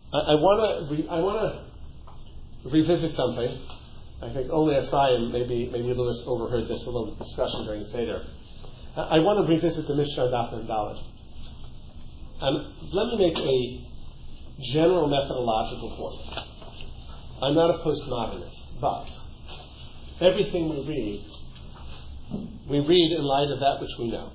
I want to revisit something. I think only Ephraim, maybe Lewis overheard this little discussion during Seder. I want to revisit the Mishnah Daf and Dalet. And let me make a general methodological point. I'm not a postmodernist, but everything we read in light of that which we know.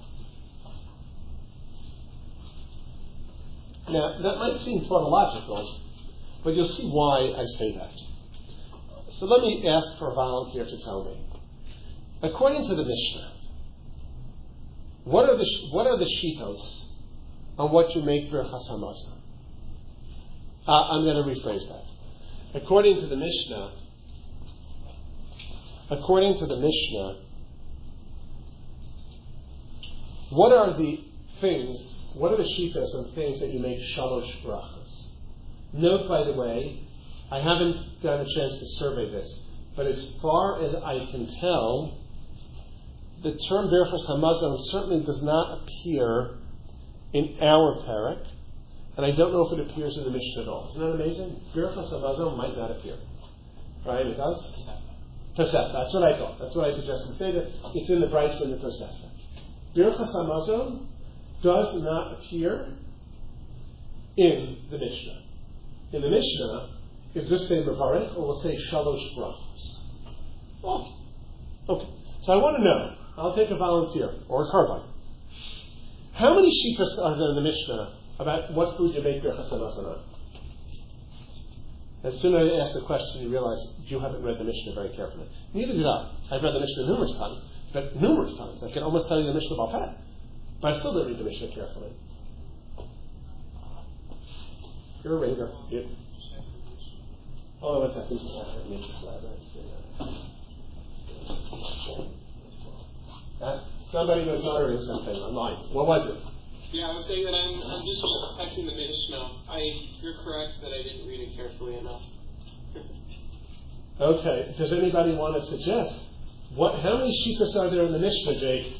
Now, that might seem tautological, but you'll see why I say that. So let me ask for a volunteer to tell me. According to the Mishnah, what are the shitos on what you make Birchas Hamazon? I'm going to rephrase that. According to the Mishnah, what are the shitas and things that you make shalosh brachas? Note, by the way, I haven't got a chance to survey this, but as far as I can tell, the term Birchas Hamazon certainly does not appear in our parak, and I don't know if it appears in the Mishnah at all. Isn't that amazing? Birchas Hamazon might not appear. Right? It does? Tosefta. That's what I thought. That's what I suggested. Say that it's in the Brisa and the Tosefta. Birchas Hamazon does not appear in the Mishnah. In the Mishnah, it just say Mevarech, or we'll say Shalosh Brachos. Oh, okay. So I want to know. I'll take a volunteer or a carbine. How many shittas are there in the Mishnah about what food you make Birchas Hamazon on? As soon as I ask the question, you realize you haven't read the Mishnah very carefully. Neither did I. I've read the Mishnah numerous times. I can almost tell you the Mishnah Balpeh. But I still don't read the Mishnah carefully. You're a ringer. You. Hold on 1 second. Somebody was uttering something online. What was it? Yeah, I was saying that I'm just checking the Mishnah. You're correct that I didn't read it carefully enough. Okay. Does anybody want to suggest how many shittas are there in the Mishnah, Jake?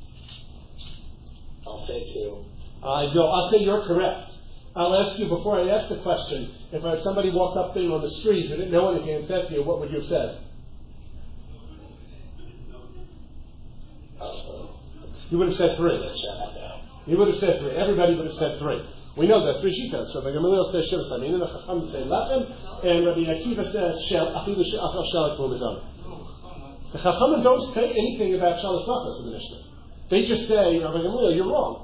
I'll say 2. I'll say you're correct. I'll ask you before I ask the question. If somebody walked up to you on the street who didn't know anything and said to you, what would you have said? You would have said 3. You would have said 3. Everybody would have said 3. We know that 3 shitas. So the Gamaliel says Shiva Samin, and the Chacham say Lechem, and Rabbi Akiva says Afilu She'achal Shalak Mumizon. The Chachamim don't say anything about Shalosh Brachos in the Mishnah. They just say, Rabbi Gamaliel, you're wrong.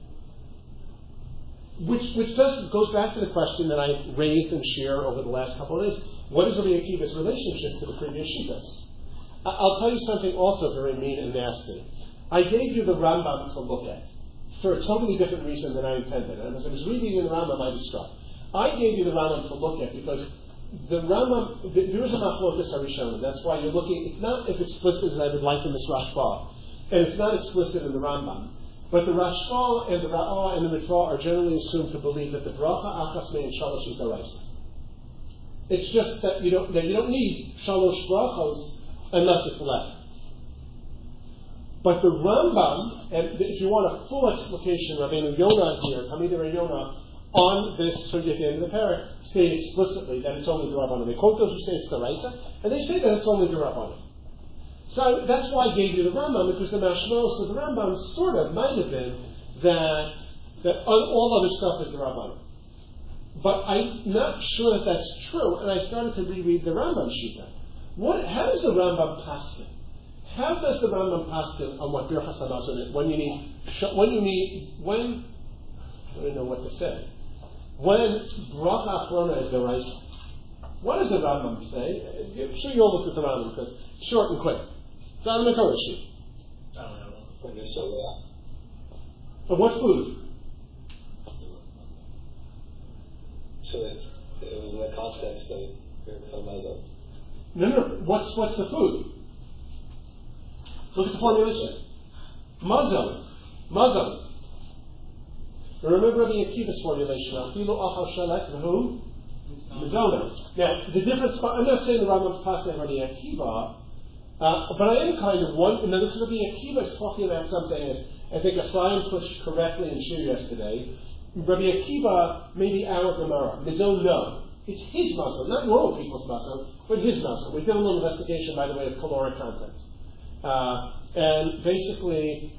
Which goes back to the question that I raised and shared over the last couple of days. What is Rabbi Akiva's relationship to the previous shitas? I'll tell you something also very mean and nasty. I gave you the Rambam to look at for a totally different reason than I intended. And as I was reading in the Rambam, I was struck. I gave you the Rambam to look at because the Rambam, there is a machlokas harishonim. That's why you're looking. It's not as explicit as I would like in this Rashba, and it's not explicit in the Rambam. But the Rashba and the Ra'ah and the Mitzvah are generally assumed to believe that the bracha achas mein shalosh is daraisa. It's just that you don't need shalosh brachos unless it's left. But the Rambam, and if you want a full explication, Rabbeinu Yonah here, Hamid Yonah, on this sugya at the end of the parak, state explicitly that it's only the Rabbanim. They quote those who say it's the Raisa, and they say that it's only the Rabbanim. So that's why I gave you the Rambam, because the mashmos of the Rambam sort of might have been that all other stuff is the Rabbanim. But I'm not sure that that's true, and I started to reread the Rambam Shita. How does the Rambam paskin? How does the Rambam paskin on what Birchas Hamazon is? When I don't know what to say. When bracha achrona is the Raisa, what does the Rambam say? I'm sure you all looked at the Rambam because it's short and quick. It's on the Torah sheet. I don't know. But what food? So it was in the context of Birchas Hamazon. No. What's the food? Look at the formulation. Mazon. Remember Rabbi Akiva's formulation. Afilu achal shalek v'hu mizona. Now, the difference. I'm not saying the Rambam's passing Rabbi Akiva, but I am kind of one. Now, because Rabbi Akiva is talking about something, as I think Ephraim pushed correctly in Shir yesterday, Rabbi Akiva, maybe our Gemara. Mizon, no. It's his muscle, not normal people's muscle, but his muscle. We did a little investigation, by the way, of caloric content. And basically,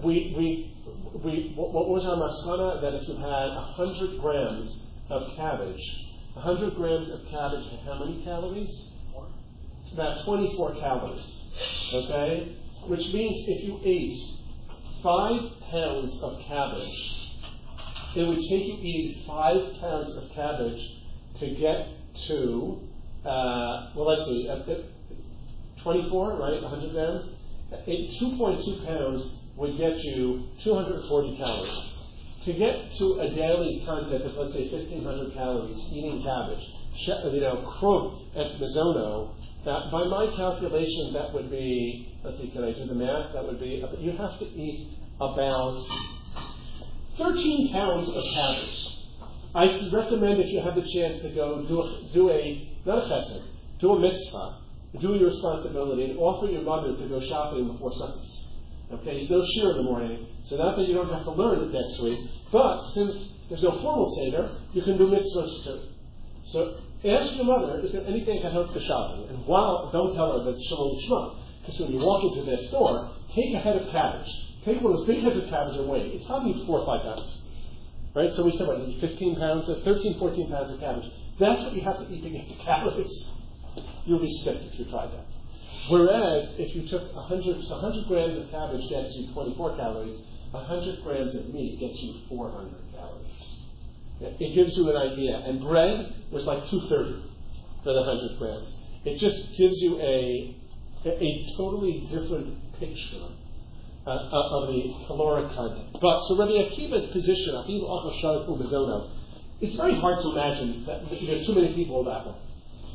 what was our masana? That if you had 100 grams of cabbage, 100 grams of cabbage had how many calories? About 24 calories. Okay? Which means if you ate 5 pounds of cabbage, it would take you eating 5 pounds of cabbage to get to, let's see, 24, right? 100 grams? 2.2 pounds would get you 240 calories. To get to a daily content of, let's say, 1,500 calories eating cabbage, krug et mizono, by my calculation, that would be, let's see, can I do the math? That would be, you have to eat about 13 pounds of cabbage. I recommend if you have the chance to go do not a chesed, do a mitzvah, do your responsibility, and offer your mother to go shopping before sunrise. Okay, it's no shir in the morning, so not that you don't have to learn it next week, but since there's no formal seder, you can do mitzvahs too. So ask your mother, is there anything I can help for shopping? And don't tell her that it's shalom shma, because when you walk into their store, take a head of cabbage. Take one of those big heads of cabbage and weigh it. It's probably 4 or 5 pounds. Right? So we said, 15 pounds, 13, 14 pounds of cabbage. That's what you have to eat to get the calories. You'll be sick if you tried that. Whereas, if you took 100 grams of cabbage gets you 24 calories, 100 grams of meat gets you 400 calories. It gives you an idea. And bread was like 230 for the 100 grams. It just gives you a totally different picture of the caloric content. But so Rabbi Akiva's position, it's very hard to imagine that there's too many people that way.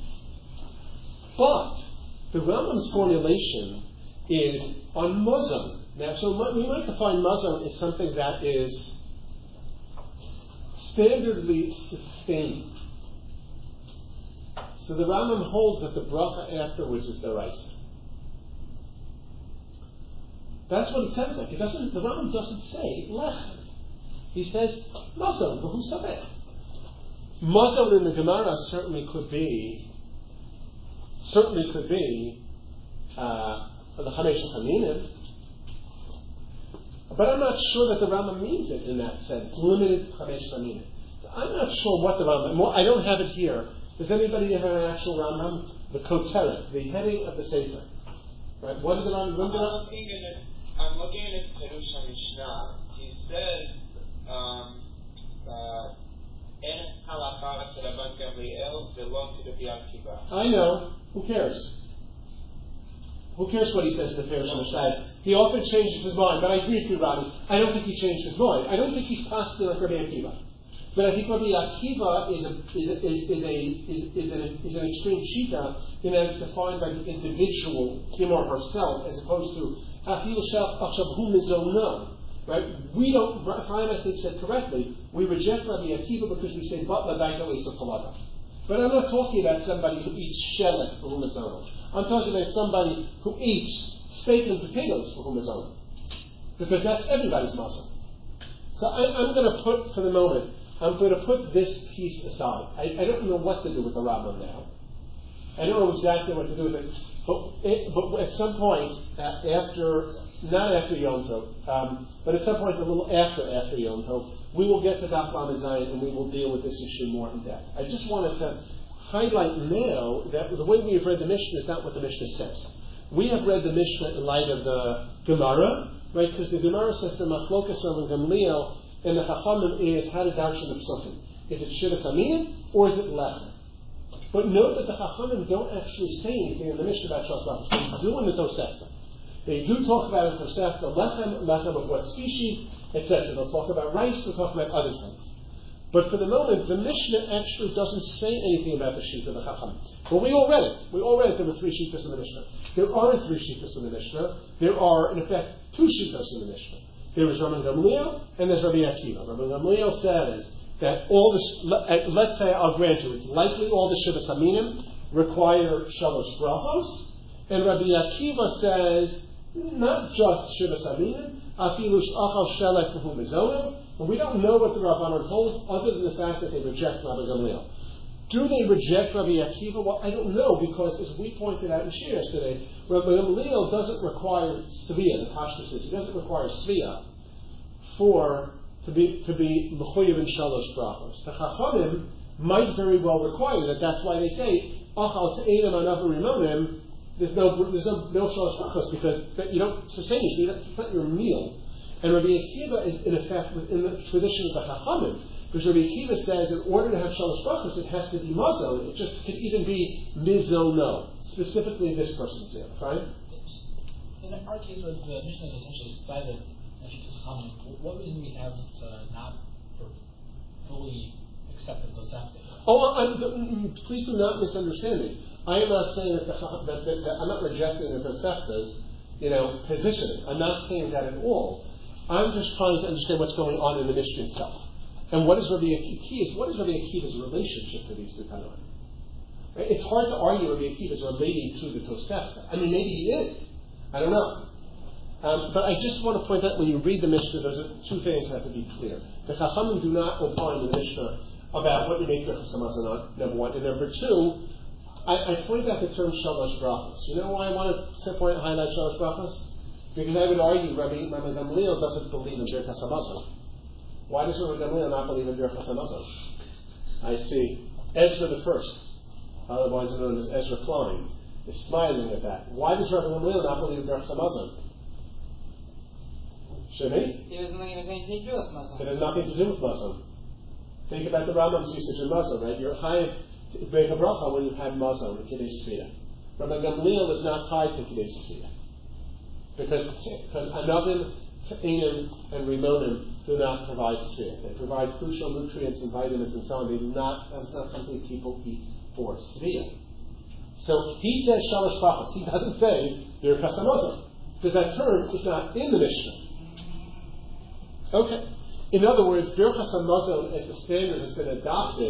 But the Rambam's formulation is on mazon. Now, so we might define mazon as something that is standardly sustained. So the Rambam holds that the bracha afterwards is deraisa. That's what it sounds like. The Rambam doesn't say lechem. He says mazon, v'hu sabeh. Mazon in the Gemara certainly could be the Chamesh Chaminim, but I'm not sure that the Rambam means it in that sense. Limited Chamesh Chaminim. I'm not sure what the Rambam. I don't have it here. Does anybody have an actual Rambam? The Koteret, the heading of the Sefer. Right? What did the Rambam? I'm looking in his Perush HaMishnah. He says, "En halacha to Rabban Gamliel belong to Rabbi Akiva." I know. Who cares? Who cares what he says in the Perush HaMishnah? He often changes his mind, but I agree with you, Rabbi. I don't think he changed his mind. I don't think he's possibly like Rabbi Akiva. But I think Rabbi Akiva is an extreme shita in that it's defined by the individual, him or herself, as opposed to right? We don't. Chaim, I think, said correctly. We reject Rabbi Akiva because we say but Labaika eats a palata. But I'm not talking about somebody who eats shelet for whom is owned. I'm talking about somebody who eats steak and potatoes for whom is owned, because that's everybody's muscle. So I'm going to put, for the moment, this piece aside. I don't know what to do with the Rambam now. I don't know exactly what to do with it. But at some point, not after Yom Tov, but at some point a little after Yom Tov, we will get to Daf Lamed Zayin and we will deal with this issue more in depth. I just wanted to highlight now that the way we have read the Mishnah is not what the Mishnah says. We have read the Mishnah in light of the Gemara, right? Because the Gemara says the Machlokas Rav Gamliel and the Chachamim is how to darshan the psukim. Is it Shivas Aminim or is it Lechem? But note that the Chachamim don't actually say anything in the Mishnah about Shas Brachos. They do in the Tosefta. They do talk about it in Tosefta, lechem of what species, etc. They'll talk about rice, they'll talk about other things. But for the moment, the Mishnah actually doesn't say anything about the Shita of the Chachamim. But we all read it. There were 3 Shitas in the Mishnah. There aren't 3 Shitas in the Mishnah. There are, in effect, 2 Shitas in the Mishnah. There is Rabban Gamliel and there's Rabbi Akiva. Rabban Gamliel says that all the, let's say I'll grant you, it's likely all the Shivas Aminim require Shalosh Brachos, and Rabbi Akiva says not just Shivas Aminim, Afilu Sh'achal Shelek V'hu Mizonim, And we don't know what the Rabbanan hold other than the fact that they reject Rabbi Gamliel. Do they reject Rabbi Akiva? Well, I don't know, because as we pointed out in Shir yesterday, Rabbi Gamliel doesn't require Sviyah, the Tashma says. He doesn't require Sviyah to be Mechoyev in Shalosh Brachos. The Chachamim might very well require that. That's why they say, Achal Te'enim Anav Rimonim, there's no Shalosh Brachos, because you don't sustain it. It's not your meal. And Rabbi Akiva is, in effect, within the tradition of the Chachamim. Because Rabbi Akiva says, in order to have Shalosh Brachos, it has to be Mazon. It just could even be Mizono. Specifically, this person's there. Fine? In our case, where the Mishnah is essentially cited, what reason we have to not fully accept the Tosefta? Please do not misunderstand me. I am not saying that I'm not rejecting the Tosefta's, positioning. I'm not saying that at all. I'm just trying to understand what's going on in the Mishnah itself. And what is Rabbi Akiva's relationship to these two Tanoim? Right? It's hard to argue Rabbi Akiva's relating to the Tosefta. I mean, maybe he is. I don't know. But I just want to point out, when you read the Mishnah, those are two things that have to be clear. The Chachamim do not opine in the Mishnah about what you make Birchas Hamazon, number one. And number two, I point out the term Shalosh Brachos. You know why I want to highlight Shalosh Brachos? Because I would argue Rabbi Gamliel doesn't believe in Birchas Hamazon. Why does Rabbi Gamliel not believe in Birchas Hamazon? I see. Ezra the First, otherwise known as Ezra Klein, is smiling at that. Why does Rabbi Gamliel not believe in Birchas Hamazon? Shemi? It has nothing to do with Muslim. It has nothing to do with Muslim. Think about the Rambam's usage of Muslim, right? You're chayiv to make a bracha when you've had Muslim, Kiddush Siyah. Rabbi Gamliel is not tied to Kiddush Siyah. Because Anavim, Te'enim, and Rimonim do not provide Siyah. They provide crucial nutrients and vitamins and so on. That's not something people eat for Siyah. So he says Shalosh Brachos. He doesn't say Birchas Hamazon, because that term is not in the Mishnah. Okay. In other words, Birchas Hamazon as the standard has been adopted.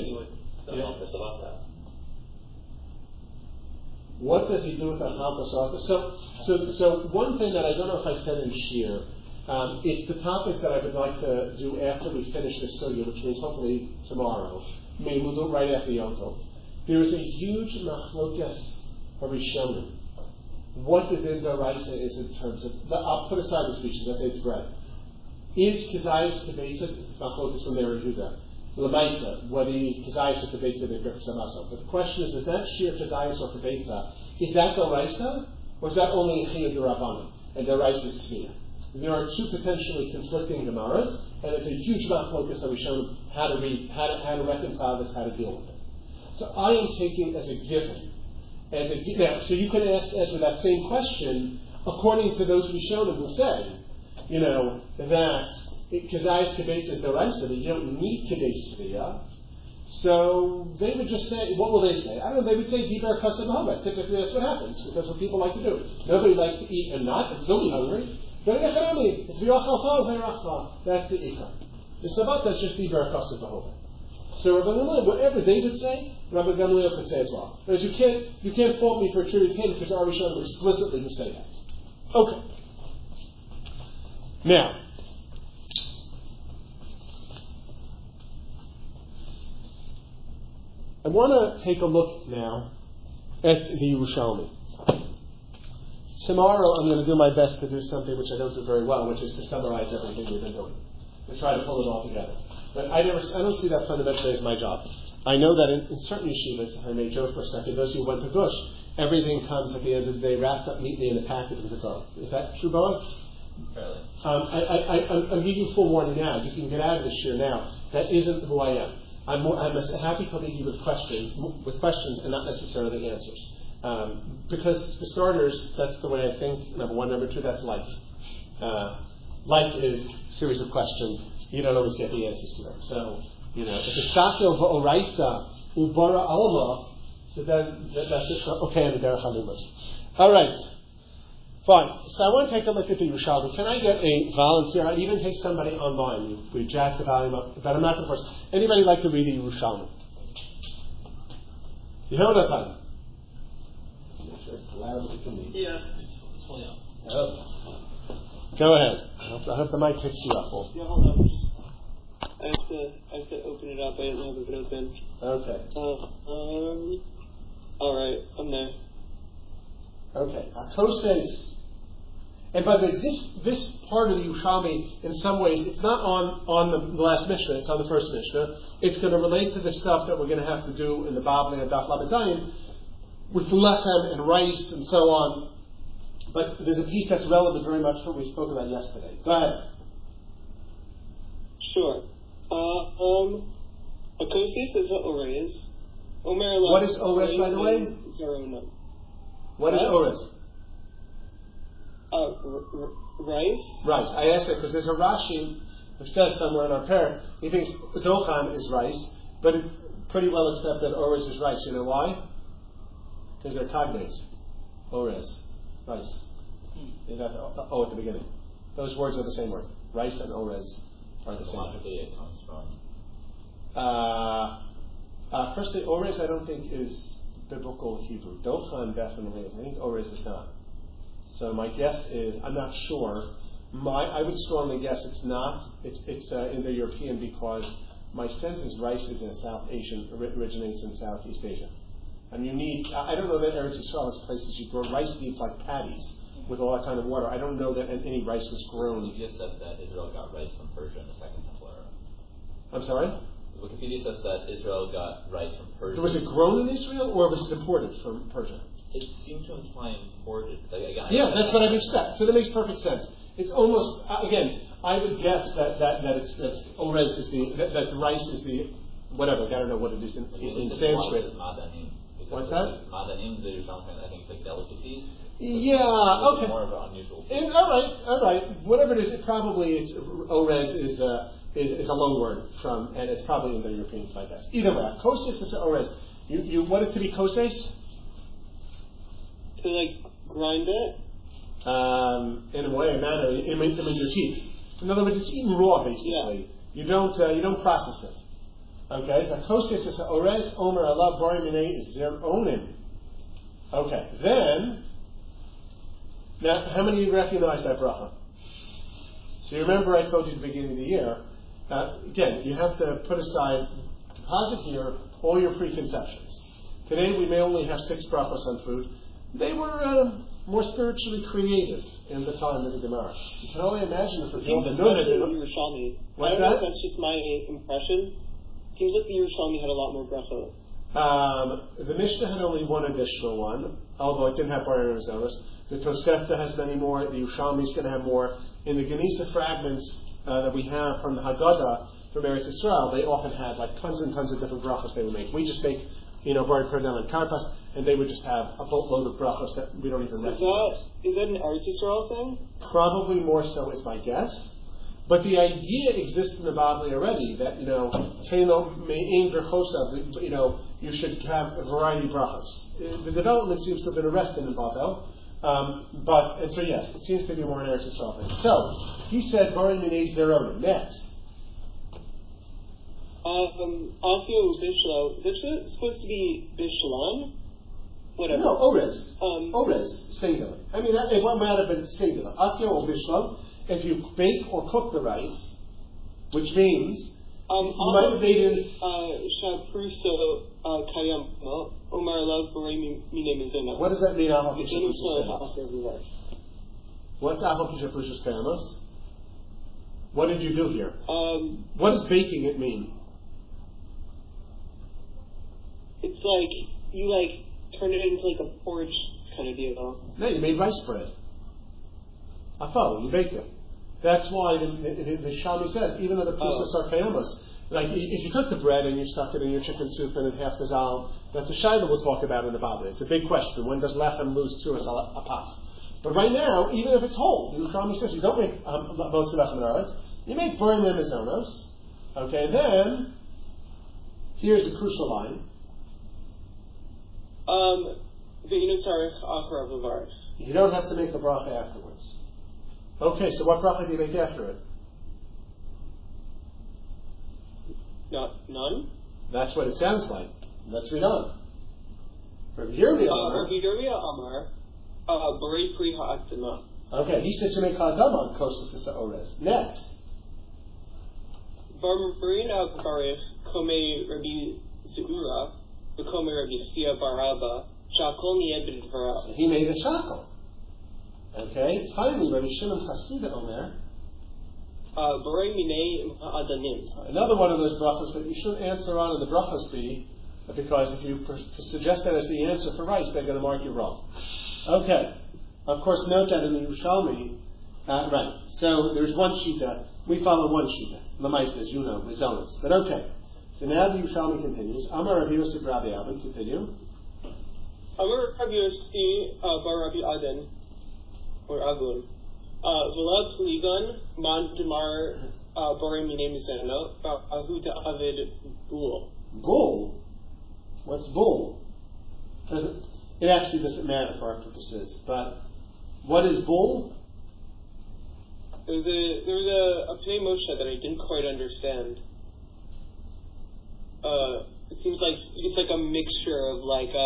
What does he do with the Halchos? So one thing that I don't know if I said in Shir, it's the topic that I would like to do after we finish this sugya, which means hopefully tomorrow. Maybe we'll do it right after Yom Tov. There is a huge machlokas harishonim. What the din d'oraisa is in terms of, I'll put aside the speeches, let's say it's bread. Is Kazayas Kebetza, machlokas from Mary Yehuda, Lamaisa, whether Kazayas or Kebetza in Birchas Hamazon. But the question is that sheer Kazayas or Kebetza, is that d'oraisa, or is that only Chiyuv d'Rabbanan, and d'oraisa is Sviyah? There are two potentially conflicting Gemaras, and it's a huge machlokas harishonim how to reconcile this, how to deal with it. So I am taking as a given. Now, so you can answer that same question according to those Rishonim who say, that Kazayas Kebetza is d'oraisa, that you don't need Kiddush Siyah. So they would just say, what will they say? I don't know, they would say Dibar Kaseh B'Hava. Typically that's what happens, because that's what people like to do. Nobody likes to eat and not, and still be hungry. It's V'yochal Tov V'yirachva. That's the Ikar. The Sabbat, that's just Dibar Kaseh B'Hava. So Rabbi Gamliel, whatever they would say, Rabbi Gamliel could say as well. Whereas you can't fault me for attributing him, because our Rishonim explicitly would say that. Okay. Now, I want to take a look now at the Yerushalmi. Tomorrow I'm going to do my best to do something which I don't do very well, which is to summarize everything we've been doing. To try to pull it all together. But I don't see that fundamentally as my job. I know that in certain yeshivas, if I may joke for a second, those who went to Gush, everything comes at the end of the day wrapped up neatly in a package with a go. Is that true, Boaz? Fairly. I'm giving you full warning now. You can get out of this year now. That isn't who I am. I'm happy to leave you with questions and not necessarily answers. Because for starters, that's the way I think. Number one. Number two, that's life. Life is a series of questions. You don't always get the answers to them. So, if it's Sakil V'oraisa Ubara Alma, so then that's just okay in the Derech HaLimud. All right. Fine. So I want to take a look at the Yerushalmi. Can I get a volunteer? I'd even take somebody online. We jacked the volume up, but I'm not going to force. Anybody like to read the Yerushalmi? Yehonathon. Make sure it's loud as it can be. Yeah. Oh. Go ahead. I hope the mic picks you up. Yeah, hold on. I have to open it up. I didn't have it open. Okay. All right, I'm there. Okay. Koses. And by the way, this part of the Yerushalmi, in some ways, it's not on the last Mishnah, it's on the first Mishnah. It's going to relate to the stuff that we're going to have to do in the Bavli and Daf Lamed Zayin with lechem and rice and so on. But there's a piece that's relevant very much to what we spoke about yesterday. Go ahead. Sure. Akosis is Orez. What is Orez, by the way? Zerona. What is Orez? Rice? Rice. I asked that because there's a Rashi who says somewhere in our pair, he thinks Dochan is rice, but it's pretty well accepted that Orez is rice. You know why? Because they're cognates. Orez. Rice. You got the O at the beginning. Those words are the same word. Rice and Orez are the same. Logically, it comes from. Firstly, Orez I don't think is biblical Hebrew. Dochan definitely is. I think Orez is not. So my guess is, I'm not sure. I would strongly guess it's not. It's Indo-European because my sense is rice is in South Asian, originates in Southeast Asia. And you need, I don't know that Eretz Yisrael has places you grow rice leaves like patties with all that kind of water. I don't know that any rice was grown. Wikipedia says that Israel got rice from Persia in the Second Temple era. I'm sorry? Wikipedia says that Israel got rice from Persia. Was it grown in Israel or was it imported from Persia? It seemed to imply imported. Yeah, that's what I'd expect. So that makes perfect sense. It's almost, again, I would guess that Orez is that rice is the, whatever, I don't know what it is in Sanskrit. What's that? Madanim, the Yerushalmi, I think it's like delicacies. Yeah, okay. More of an unusual. All right. Whatever it is, Orez is a loan word from, and it's probably in the Europeans, I guess. Either way, koses is Orez. You what is to be koses? To grind it? In a way, a manner, in your teeth. In other words, it's eaten raw, basically. Yeah. You don't process it. Okay, so koses is Orez, Omer Allah, Bari Minei is Zeronim. Okay, then, now, how many of you recognize that bracha? So you remember I told you at the beginning of the year, again, you have to put aside, deposit here, all your preconceptions. Today we may only have 6 brachos on food. They were more spiritually creative in the time of the Gemara. You can only imagine if it was a Yerushalmi. What's I don't know if that's just my impression. Seems like the Yerushalmi had a lot more brachot. The Mishnah had only one additional one, although it didn't have Bar Arizona. The Tosefta has many more. The Yerushalmi is going to have more. In the Genisa fragments that we have from the Haggadah from Eretz Yisrael, they often had tons and tons of different brachos they would make. We just make, Bar Kardel and Karpas, and they would just have a boatload of brachos that we don't even recognize. Is that an Eretz Yisrael thing? Probably more so is my guess. But the idea exists in the Bavli already that, you should have a variety of brachos. The development seems to have been arrested in Bavel. And so yes, it seems to be more an Eretz Yisrael thing. So, he said, Bari Minei Zeronim. Next. Afio Bishlo. Is it supposed to be Bishlam? Whatever. No, Orez. Orez, singular. I mean, it might have been singular. Afio or Bishlo. If you bake or cook the rice, which means you might have made it. Shapruso Kayam. Omar Lav Barei Mine Mizena. What does that mean? What's Ahal Pishapushas Kayamos? What did you do here? What does baking it mean? It's you turn it into a porridge kind of deal. No, you made rice bread. Afal, you baked it. That's why the Shami says, even though the process are famous, if you took the bread and you stuck it in your chicken soup and in half the zal, that's a shayla we'll talk about in the Bavli. It's a big question. When does lechem lose to a pas? But right now, even if it's whole, the Shami says you don't make both lechem and aretz. You make burim and mizonos. Okay, then here's the crucial line. You don't have to make a bracha afterwards. Okay, so what bracha do you make after it? None. That's what it sounds like. Let's read on. Rabbi Yirmiyah Amar, Barei Pri Ha'adama. Okay, he says to make ha'adama on koses to sa'orez. Next. Barmarina Baruch Kome Rabbi Zeura, Kome Rabbi Chia Baraba, Shakol Niebed Vara. So he made a shackle. Okay. Finally, Rabbi Shimon Chasida Omer. Borei Minei Adanim. Another one of those brachos that you shouldn't answer on in the brachos be, because if you suggest that as the answer for rice, they're going to mark you wrong. Okay. Of course, note that in the Yerushalmi, right. So there's one shita. We follow one shita. Lamaisa, as you know, Rizonos. But okay. So now the Yerushalmi continues. Amar Rabbi Yosef Rabbi Avin. Continue. Amar Rabbi Yosef Bar Rabbi Aden, or Agun. Vlad Pligan, Man Demar Borei Minei Mizeno, Ahuda Avid Bull. Bull? What's bull? It actually doesn't matter for our purposes. But what is bull? There was a Pnei Moshe that I didn't quite understand. It seems like it's like a mixture of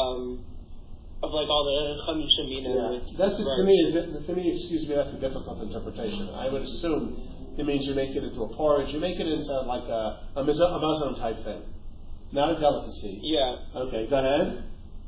all the Chamisha Mina. Yeah, that's it, to me. Excuse me, that's a difficult interpretation. I would assume it means you make it into a porridge. You make it into like a mazon type thing, not a delicacy. Yeah. Okay, go ahead.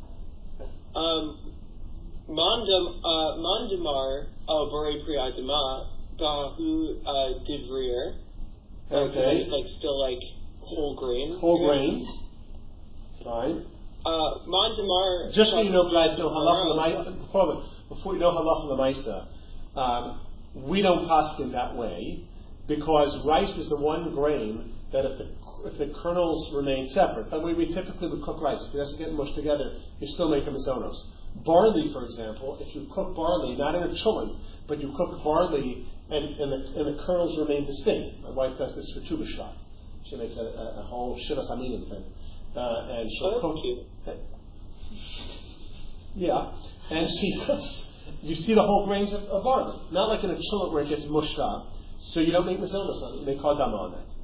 Mandamar Borei Priyadama Bahu Divrir. Okay. It's like still like whole grain. Whole grains. Fine. Mandamar. Just so you know, guys, know halacha before you know halacha l'maisa, we don't paskin that way because rice is the one grain that if the kernels remain separate, that way we typically would cook rice. If it doesn't get mushed together, you still make a mizonos. Barley, for example, if you cook barley, not in a chulent, but you cook barley and the kernels remain distinct. My wife does this for Tu B'Shvat. She makes a whole shivas aminim thing. And she'll cook. Yeah, and she cooks. You see the whole grains of barley, not like in a chulent where it gets mushed up. So you don't make mizonos on it; you make kodama on it.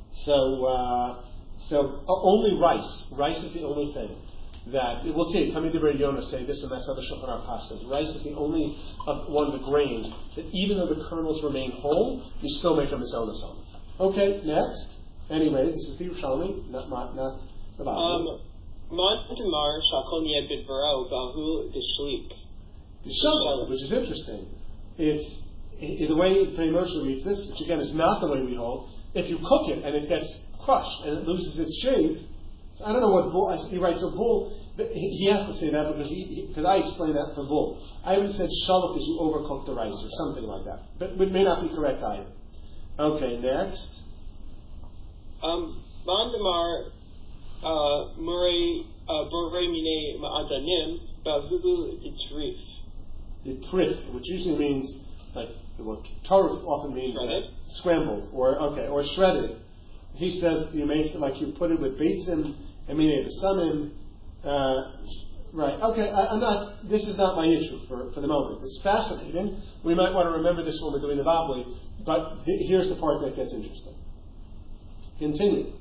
So only rice. Rice is the only thing that we'll see. Coming to Yonah say this, and that's other Shulchan Aruch paskas. Rice is the only one of the grains that even though the kernels remain whole, you still make a mizonos on it. Okay, next. Anyway, this is the Yerushalmi, not the Bible. Mantamar Shakol Niebid Varo Bahu Dishlik. Dishlik, which is interesting. It's the way Pnei Moshe reads this, which again is not the way we hold. If you cook it and it gets crushed and it loses its shape, so I don't know what bull. He writes a bull. He has to say that because I explained that for bull. I would have said shalach is you overcook the rice or something like that, but it may not be correct either. Okay, next. Mandamar Borei Minei Ma'adanim Bahu Ditrif. Ditrif, which usually means tarif often means scrambled or shredded. He says you make like you put it with beitzim and minei besamim. Right. Okay. This is not my issue for the moment. It's fascinating. We might want to remember this when we're doing the Bavli, but here's the part that gets interesting. Continue.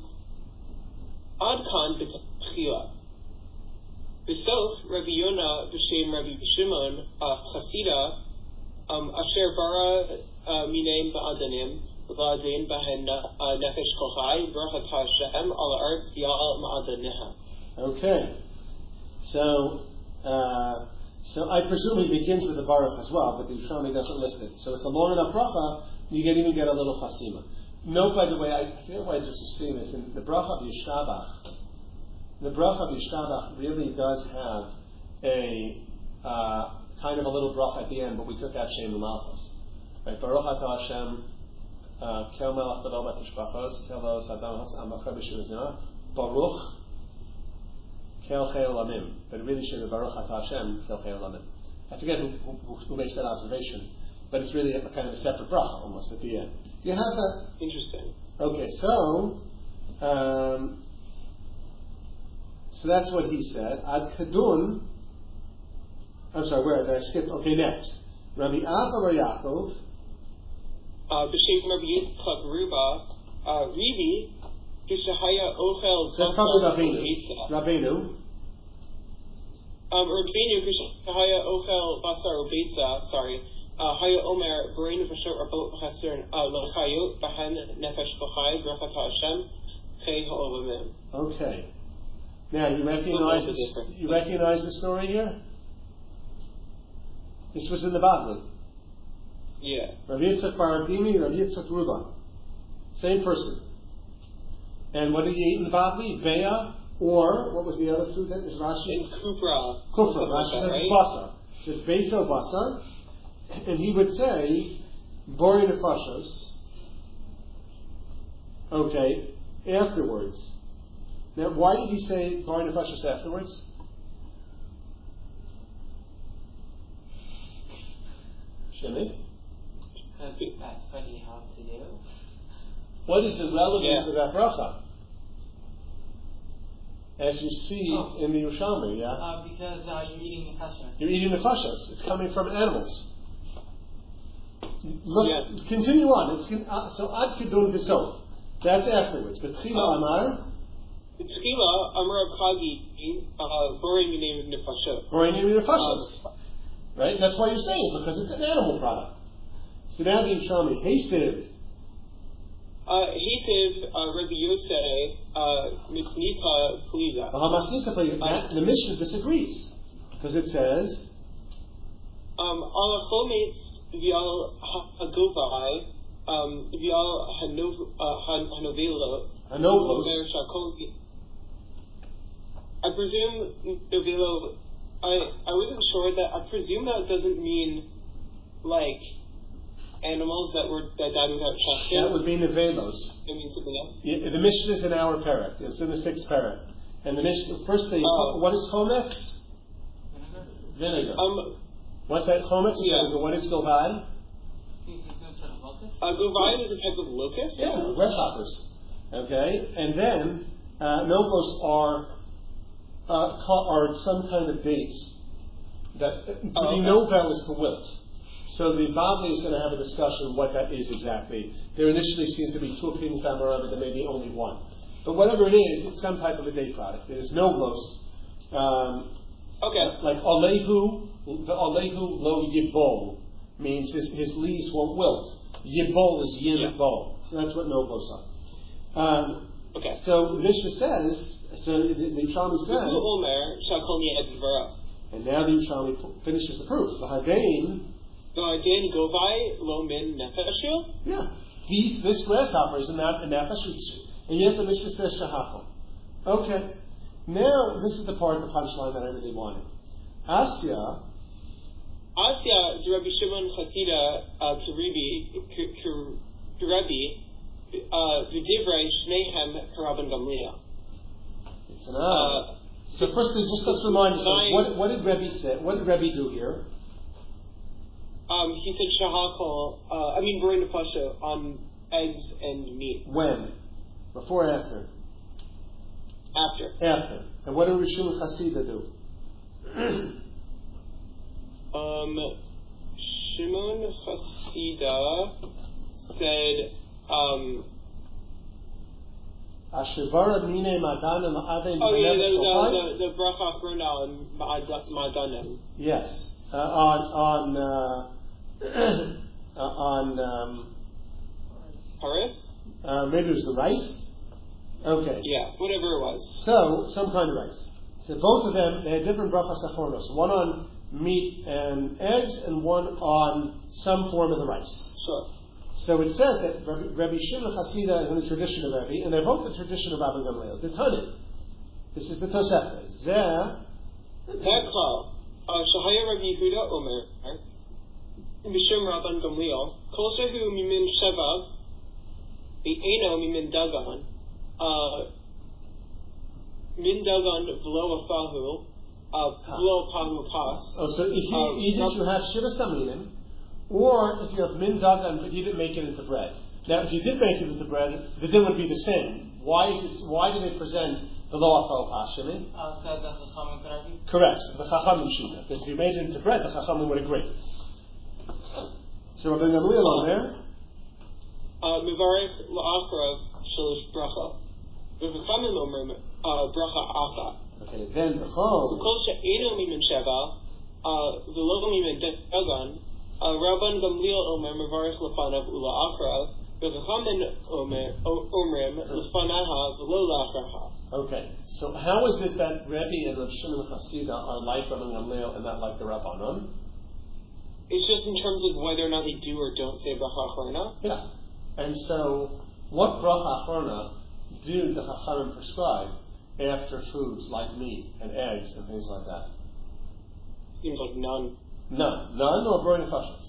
Adkan b'tchila. B'sof Rabbi Yonah b'shem Rabbi Shimon Chasida asher bara minei ma'adanim v'adin bahen nefesh kochai v'rachat Hashem al ha'aretz v'ya'al ma'adaneha. Okay. So I presume he begins with the baruch as well, but the Yerushalmi doesn't list it. So it's a long enough bracha, you even get a little chasima. Note, by the way, I feel why I just seeing this in the bracha of Yishtabach. The bracha of Yishtabach really does have a kind of a little bracha at the end, but we took out Shem L'Malchus. Right? Baruch atah Hashem, kel melech b'lo b'tishbachos, kel lo sadamos amacha b'shivazina, Baruch kel chei olamim. But it really should be Baruch atah Hashem, kel chei olamim. I forget who makes that observation, but it's really a kind of a separate bracha almost at the end. You have that. Interesting. Okay, so that's what he said. Ad kadun. I'm sorry, where did I skip? Okay, next. Rabbi Abba Bar Yaakov. B'shem Rabbi Yitzchak Ruba. Ribi. Kishahaya Ochel. So let's come to Rabbeinu. Rabbeinu Kishahaya Ochel Basar Ubeitza. Sorry. Haya Omer, Brain of a short about Hasern, Lachayu, Bahan, Nefesh Bochai, Brachata Hashem, Chei Ha'olamim. Okay. Now, you recognize the story here? This was in the Bavli. Yeah. Rav Yitzchak Baradimi, Rav Yitzchak Ruban. Same person. And what did he eat in the Bavli? Veya, or, what was the other food that is Rashi? It's Kufra. Kufra. Rashi says it's basar. So it's Beitzo basar. And he would say, Bori nefashos. Okay, afterwards. Now, why did he say Bori nefashos afterwards? Shimmy? Because that's what you have to do. What is the relevance of that bracha? As you see in the Yerushalmi, yeah? Because you're eating nefashos. You're eating nefashos. It's coming from animals. Look, continue on. So ad kedun v'so. That's afterwards. But tchila amar. Tchila amar Kagi, Boring the name of nefashos. Boring the name of nefashos. Right? That's why you're saying it, because it's an animal product. So now the Yerushalmi, Hesiv. Hesiv, Rabbi Yosef, Mitznita Pliza. The Mishnah disagrees. Because it says, Alachometz Vial Hagovai, Vial Hanovelo. I presume Novelo. I wasn't sure that. I presume that doesn't mean like animals that died without shechting. That would be nevelos. It means something else. Yeah, the Mishnah is in our parak. It's in the 6th parak. And the Mishnah, first thing, what is chometz? Vinegar. What's that chometz? Yeah. What is govai? Govai is a type of locust. Yeah, grasshoppers. Okay, and then novos are some kind of dates that novel is to wilt. So the Bavli is going to have a discussion what that is exactly. There initially seem to be two opinions down there, but there may be only one. But whatever it is, it's some type of a date product. There's novos. Like Alehu, the Alehu lo yibol means his leaves won't wilt. Yibol is yin bol. So that's what novos are. So the Mishnah says, so the Yerushalmi says, and now the Yerushalmi finishes the proof. Yeah. This grasshopper is not a nefesh, and yet the Mishnah says shahachol. Okay. Now this is the part of the punchline that I really wanted. Asya is Rabbi Shimon Chasida Kirabi V'divrei Shnehem Karaban Gamliel. It's an so first, let's remind ourselves, what did Rebbe say? What did Rebbe do here? He said shahakol. B'rei nefasha on eggs and meat. When? Before or after? After. And what did Rishon Chasida do? Shimon Chasida said, Ashivara mine madanim ma'adem. Oh yeah, the bracha achrona on ma'adanim. Yes, Parith? Maybe it was the rice. Okay. Yeah, whatever it was. So some kind of rice. So both of them, they had different brachas achronos. One on meat and eggs, and one on some form of the rice. Sure. So it says that Rabbi Shimon Chasida is in the tradition of Rabbi, and they're both the tradition of Rabban Gamliel. The Tanit. This is the Tosefta. Zeh. Klal. Shahaya Rabbi Yehuda Omer. B'Shem Rabban Gamliel. Kol shehu mimin sheva. Be'eno mimin dagan. Min dagan v'lo afahu. V'lo pahu pas. Oh, so if you have shiva saminim, or if you have min dagan, but you didn't make it into bread. Now, if you did make it into bread, the din would be the same. Why do they present the lo afal pas? Shimi? Said the Chachamim could argue? Correct. The Chachamim shita. Because if you made it into bread, the Chachamim would agree. So Rabbi Gamliel on there. Mivarech la'achrav shalosh bracha. V'chachamim omer bracha acha. Okay, then Kol she'eno mimin sheva, v'lo mimin dagan, Rabban Gamliel Omer Mevaris Lefanav Ula Achrav, V'Chachamim Omrim Lefanaha V'lo La'achraha. Okay, so how is it that Rebbe and Rav Shimon Chasida are like Rabban Gamliel and not like the Rabbanon? It's just in terms of whether or not they do or don't say Bracha Achrona. Yeah, and so what Bracha Achrona do the Chachamim prescribe after foods like meat and eggs and things like that? Seems like none. None or B'rei Nefashos?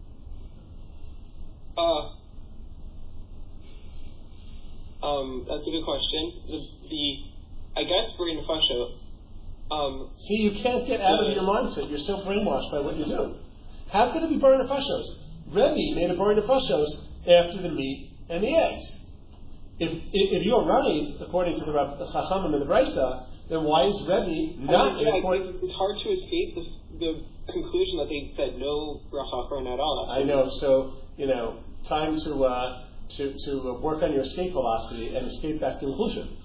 That's a good question. I guess B'rei Nefashos. See, you can't get out of your mindset. You're so brainwashed by what you do. How could it be B'rei Nefashos? Rebbe made a B'rei Nefashos after the meat and the eggs. If you're right, according to the Chachamim and the Brisa, then why is Rebbe not? It's hard to escape the conclusion that they said no Bracha Achrona at all. I know. So time to work on your escape velocity and escape that conclusion.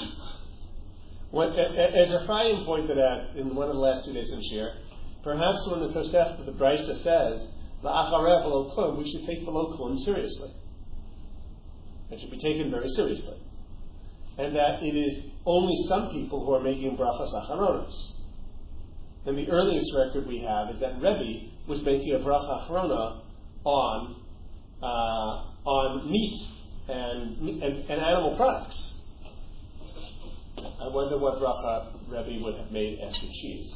As Ephraim pointed out in one of the last 2 days in Shir, perhaps when the Tosefta of the Brisa says la'acharev v'lo klum, we should take v'lo klum seriously. It should be taken very seriously. And that it is only some people who are making brachas acharonos. And the earliest record we have is that Rebbe was making a bracha achrona on meat and animal products. I wonder what bracha Rebbe would have made after cheese.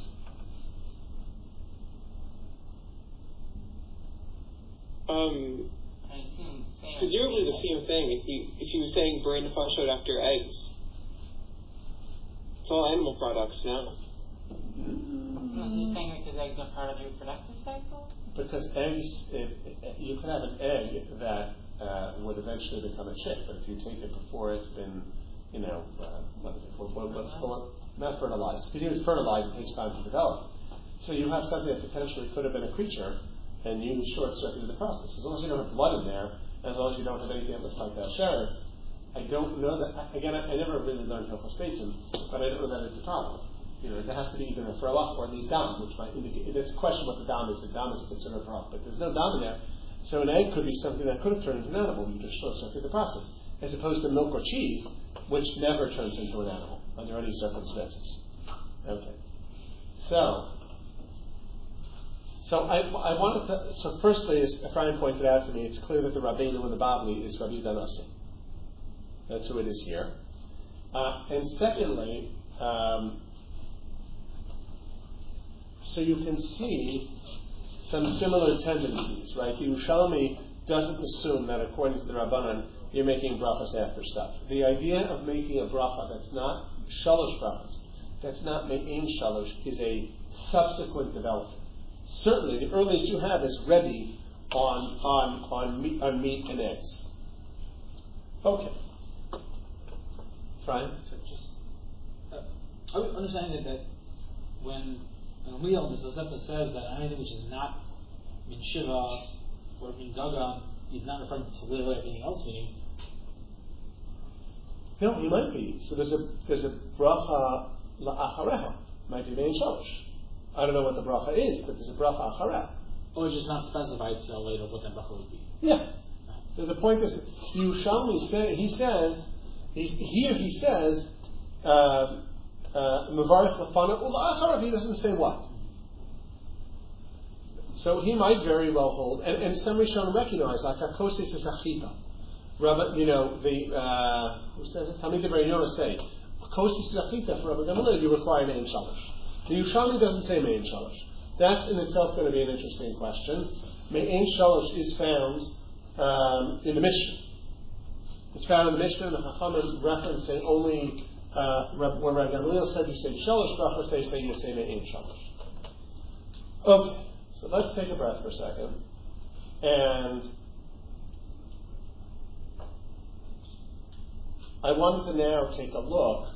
Presumably the same thing. If he was saying B'rei Nefashot after eggs, it's all animal products now. He's saying because eggs are part of your reproductive cycle. Because eggs, you can have an egg that would eventually become a chick, but if you take it before it's been, what's called not fertilized, because it was fertilized, it takes time to develop. So you have something that potentially could have been a creature, and you short-circuited the process. As long as you don't have blood in there, as long as you don't have anything that looks like Sheretz, I don't know that. Again, I never really learned Hilchos Beitzim, but I don't know that it's a problem. There has to be either a throw-up or at least dam, which might indicate. It's a question what the dam is. The dam is considered a throw-up, but there's no dam in there. So an egg could be something that could have turned into an animal. You just short-circuit the process, as opposed to milk or cheese, which never turns into an animal under any circumstances. Okay. So I wanted to. So firstly, as Ephraim pointed out to me, it's clear that the Rabbeinu and the Bavli is Rabbi Danasi. That's who it is here. And secondly, so you can see some similar tendencies, right? The Yerushalmi doesn't assume that according to the Rabbanan, you're making brachas after stuff. The idea of making a bracha that's not shalosh brachas, that's not me'ein shalosh, is a subsequent development. Certainly, the earliest you have is Rebbe on meat and eggs. Okay. Brian? I would understand that when Gamliel, the Tosefta says that anything which is not min shiva or min gaga, he's not referring to literally everything else meaning. No, he might be. So there's a bracha la'achareha, might be me'ein shalosh. I don't know what the bracha is, but there's a bracha achareh. Or it's just not specified till later what that bracha would be. Yeah. So the point is, Yerushalmi he says, Mevarich lefanav ula'acharav, he doesn't say what. So he might very well hold, and some Rishonim recognize, like Hakosis is achita. Rabbi, who says it? Talmidei Bar Yonah say, Hakosis is achita for Rabbi Gamliel, you require me'ein shalosh. The Yerushalmi doesn't say me'ein shalosh. That's in itself going to be an interesting question. Me'ein shalosh is found in the Mishnah. It's found in the Mishnah, and the Chachamim referencing only when Rabbi Gamliel said you say shalosh brachos, they say you say me'ein shalosh. Okay, so let's take a breath for a second, and I wanted to now take a look.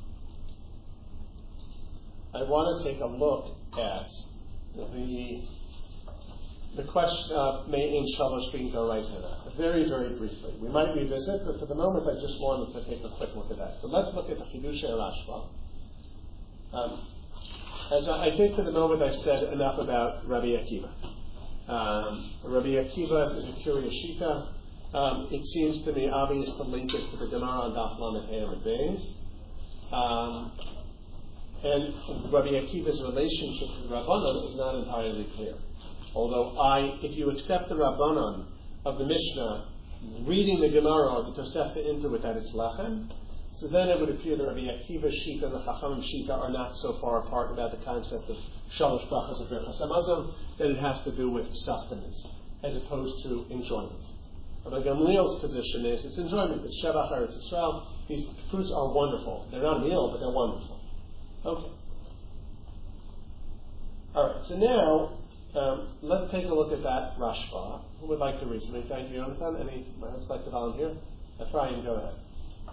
I want to take a look at the question of me'ein shalosh being d'oraisa. Very, very briefly. We might revisit, but for the moment I just wanted to take a quick look at that. So let's look at the Chidushei Rashba. As I think for the moment I've said enough about Rabbi Akiva. Rabbi Akiva is a curious shita. It seems to me obvious to link it to the Gemara on Daf Lamed Hey Amud Beis. And Rabbi Akiva's relationship to the Rabbanon is not entirely clear. Although if you accept the Rabbanon of the Mishnah, reading the Gemara or the Tosefta into it that it's lechem, so then it would appear that Rabbi Akiva's shita and the Chachamim shita are not so far apart about the concept of shalosh brachas of Birchas Hamazon that it has to do with sustenance as opposed to enjoyment. Rabbi Gamliel's position is it's enjoyment. It's Shevach Eretz Yisrael. These fruits are wonderful. They're not a meal, but they're wonderful. Okay. All right. So now let's take a look at that Rashba. Who would like to read for me? Thank you, Jonathan. Anyone else like to volunteer? Ephraim, go ahead.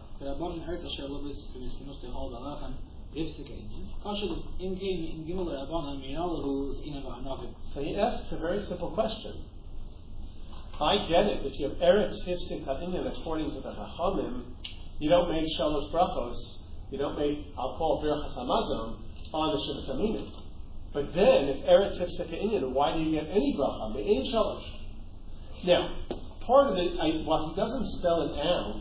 So he asks a very simple question. I get it. If you have Eretz Hifsik Ha'inyan according to the Chachamim, you don't make Shalosh Brachos, you don't make, I'll call Birchas Hamazon, on the Shivas Aminim. But then, if Eretz Hifsik Ha'inyan, why do you get any Bracha? Me'ein Shalosh. Now, part of it, while he doesn't spell it out,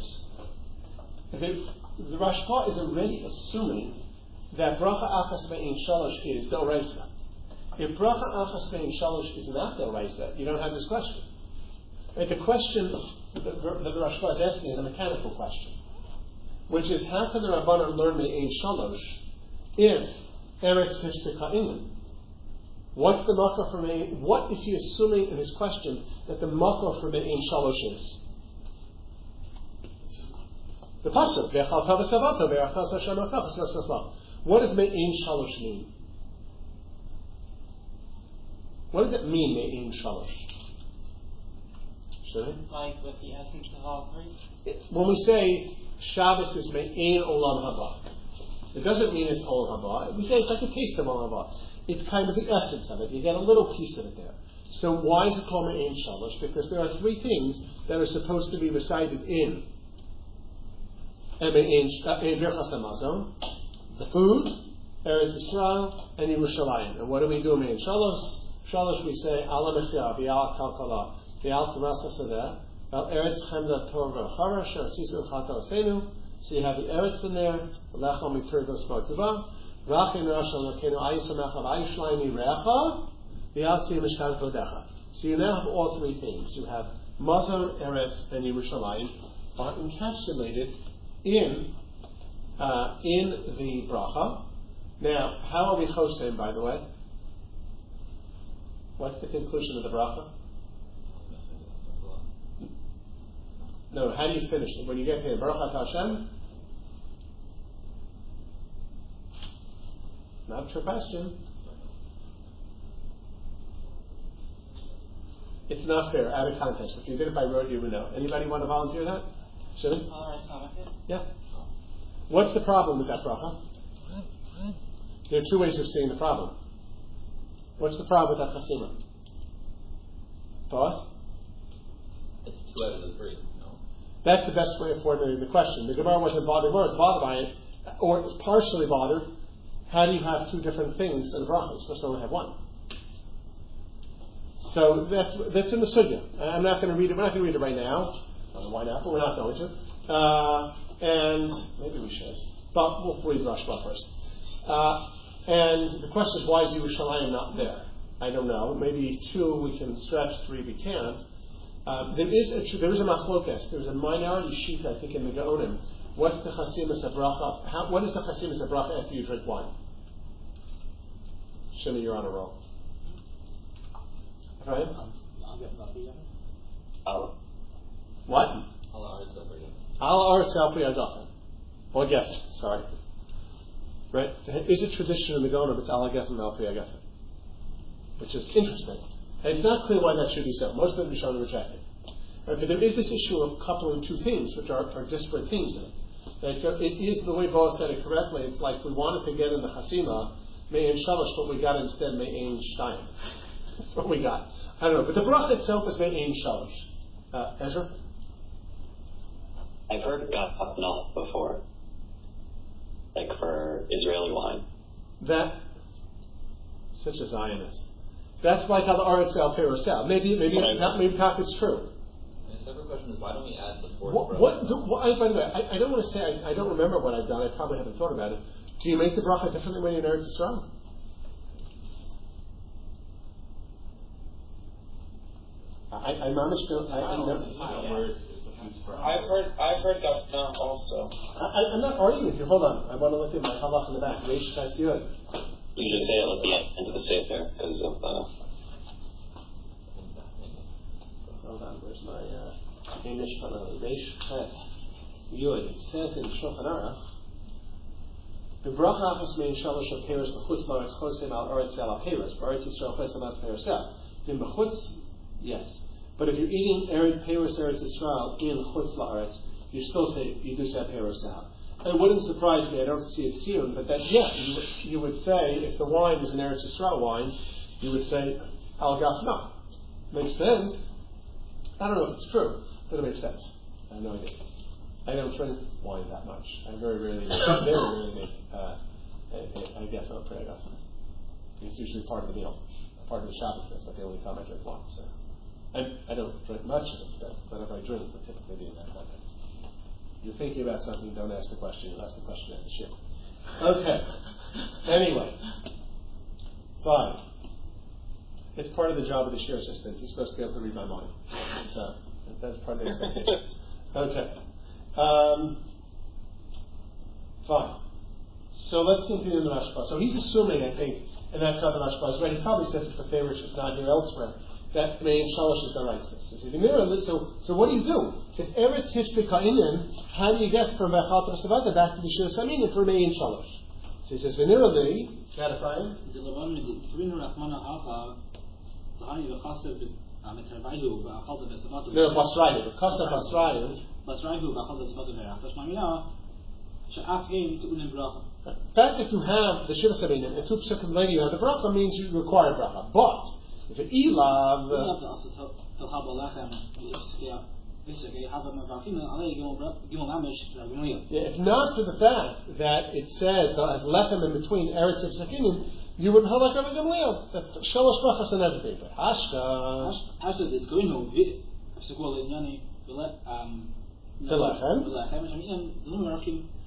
the Rashba is already assuming that Bracha Achas Me'ein Shalosh is Doraisa. If Bracha Achas Me'ein Shalosh is not Doraisa, you don't have this question. Right, the question that the Rashba is asking is a mechanical question, which is how can the Rabbanan learn Me'ein Shalosh if Eretz Hifsik Ha'inyan? What's the makor for Me'ein? What is he assuming in his question that the makor for Me'ein Shalosh is? The pasuk V'echal Kavasavato V'achas Hashem Akach. What does Me'ein Shalosh mean? What does it mean, Me'ein Shalosh? Like with the essence of all three? When we say Shabbos is Me'ein Olam Haba, it doesn't mean it's Olam Haba. We say it's like a taste of Olam Haba. It's kind of the essence of it. You get a little piece of it there. So why is it called Me'ein Shalosh? Because there are three things that are supposed to be recited in Birchas Hamazon: the food, Eretz Yisrael, and Yerushalayim. And what do we do in Me'ein Shalosh? Shalosh we say Ala Mechia, Bi'al Kalkala, Bi'al Terasa Sadeh, Al Eretz Chemda Torah Charash, Sisu Chata Osenu. So you have the Eretz in there, Lecham Miturdos Motiva, Rachin Rashal Lakenu Ayisamecha Vayishlayim Recha, Bi'al Mishkan Kodecha. So you now have all three things. You have Mazon, Eretz, and Yerushalayim are encapsulated in the bracha. Now, how are we chosein, by the way? What's the conclusion of the bracha? No, how do you finish it? When you get to Baruch Atah Hashem? Not a true question. It's not fair, out of context. If you did it by rote, you would know. Anybody want to volunteer that? Shimon? Yeah. What's the problem with that bracha? There are two ways of seeing the problem. What's the problem with that chasima? Thoughts? It's 2 out of the 3, no? That's the best way of formulating the question. The Gemara wasn't bothered. The Gemara was bothered by it, or it was partially bothered. How do you have two different things in the bracha? You're supposed to only have one. So that's in the sugya. I'm not going to read it. We're not going to read it right now. I don't know why not, but we're not going to. And maybe we should. But we'll read Rashba first. And the question is, why is Yerushalayim not there? I don't know. Maybe 2 we can stretch, 3 we can't. There is a machlokes. There's a minority shita, I think, in the Gaonim. What's the chasimus of bracha? What is the chasimus of bracha after you drink wine? Shimmy, you're on a roll. Right? What? Al Aretz Al Pri Hadafen. Or Geffen, sorry. Right? There is a tradition in the Gaonim, it's Al Geffen Al Pri Hadafen. Which is interesting. And it's not clear why that should be so. Most of the Rishonim reject it. Right? But there is this issue of coupling two things, which are disparate things in it. Right? So it is, the way Boaz said it correctly, it's like we wanted to get in the Chasima, Me'ein Shalosh, but we got instead Me'ein Shtayim. That's what we got. I don't know. But the bracha itself is Me'ein Shalosh. Ezra? I've heard Gatnal before. Like for Israeli wine. That, such a Zionist. That's like how the Aretz Gal Perosel. Maybe it's true. And a separate question is, why don't we add the fourth bracha? By the way, I don't want to say, I don't remember what I've done. I probably haven't thought about it. Do you make the bracha differently when you're in Eretz Yisrael? I've heard that also. I'm not arguing with you. Hold on. I want to look at my halach in the back. You should say it at the end of the sefer because of. Hold on. Where's my English Reish Chet Yud? It says in Shulchan Aruch. B'bracha achas mein shalosh aperos b'chutz la'aretz chosem al aretz al aperos b'aretz Yisrael chosem al perosel. In b'chutz, yes. But if you're eating Peros Eretz Yisrael in Chutz La'aretz, you do say Peros now. It wouldn't surprise me, I don't see it soon, but that, you would say, if the wine was an Eretz Yisrael wine, you would say Al Gafna. Makes sense. I don't know if it's true, but it makes sense. I have no idea. I don't drink wine that much. I very rarely make a Gafna prayer Gafna. It's usually part of the meal, part of the Shabbos. That's not the only time I drink wine. So. I don't drink much of it, but if I drink, it would typically be in that context. You're thinking about something, don't ask the question. You'll ask the question at the ship. Okay. Anyway. Fine. It's part of the job of the share assistant. He's supposed to be able to read my mind. So, that's part of the expectation. Okay. Fine. So let's continue in the Rashba. So he's assuming, I think, and that's how the Rashba is right. He probably says it's the favorite, if not here elsewhere, that Mein Shalosh is the right sense. So what do you do? If Eretz Hifstik Ha'inyan, how do you get from V'achal T'asavata back to the Shir Samin for Mein Shalosh? So he says, V'nira li, Gadafayim. No, Basrayu. Kasa Basrayu. The fact that you have the Shir Samin and two psukim later you have the bracha means you require bracha. But if it ilav, if not for the fact that it says as lechem in between eretz and sakinim, you wouldn't have like Rabbi Gamliel. That shalosh brachas and everything. But hashta did goinu the lechem.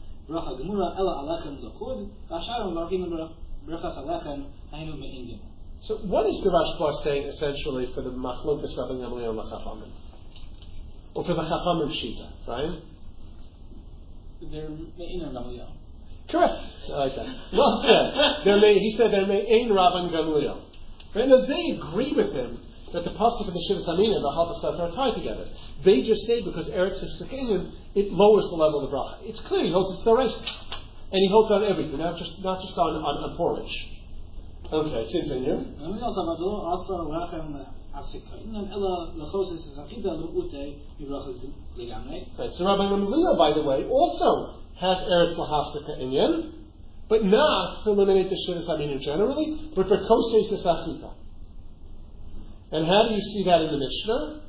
So what is the Rashba saying essentially for the Machlokas Rabbi Gamliel and Chachamim? Or for the Chachamim Shita, right? They're Me'in Gamliel. Correct. I like that. Well said. He said they're Me'in Rabbi Gamliel. Right? As they agree with him that the pasuk of the Shivas Amin and the Halachas are tied together. They just say because Eretz Yisrael it lowers the level of the bracha. It's clear he holds it's the race, and he holds on everything, not just on porridge. Okay, continue. Right, so Rabbi Gamliel, by the way, also has Eretz Lahafsika Inyan, but not to eliminate the Shivas Amin generally, but for Kosei Sachita. And how do you see that in the Mishnah?